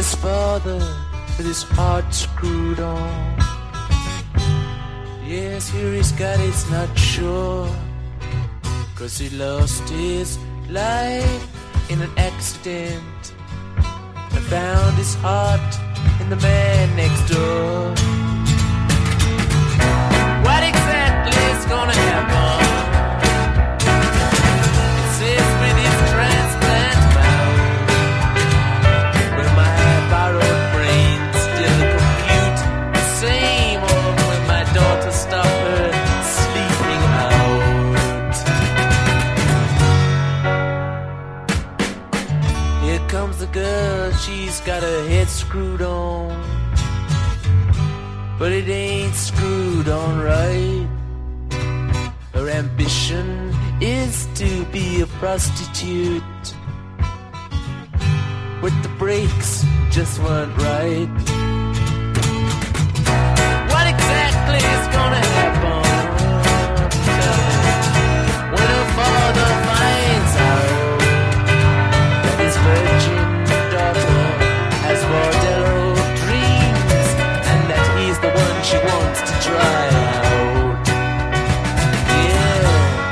his father with his heart screwed on. Yes, here he's got it's not sure, 'cause he lost his life in an accident and found his heart in the man next door. What exactly is gonna happen? It says with his transplant mouth, will my borrowed brain still compute the same, or will my daughter stop her sleeping out? Here comes the girl, she's got her head screwed on, but it ain't screwed on right. Her ambition is to be a prostitute, but the brakes just weren't right. What exactly is gonna happen? Tell me. When her father finds out that his virgin daughter has bordello dreams, and that he's the one she wants to try out. Yeah.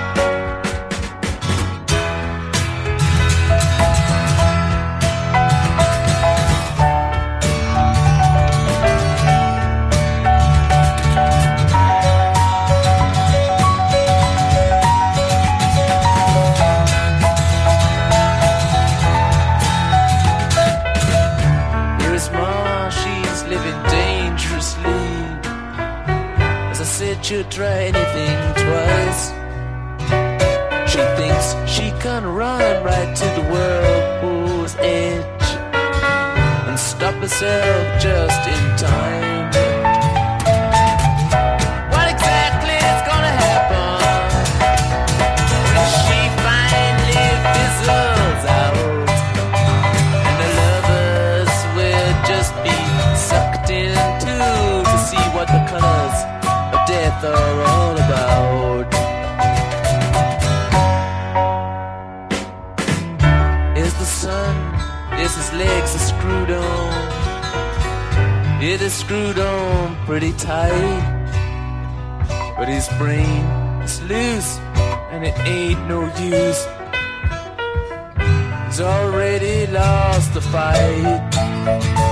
Here is Ma, she's living dangerously. As I said, she'll try anything twice. She thinks she can run right to the whirlpool's edge and stop herself just in time. What exactly is gonna happen when she finally fizzles out, and the lovers will just be sucked into to see what the colors of death are all about? Is the sun, is his legs are screwed on? It is screwed on pretty tight, but his brain is loose and it ain't no use. He's already lost the fight.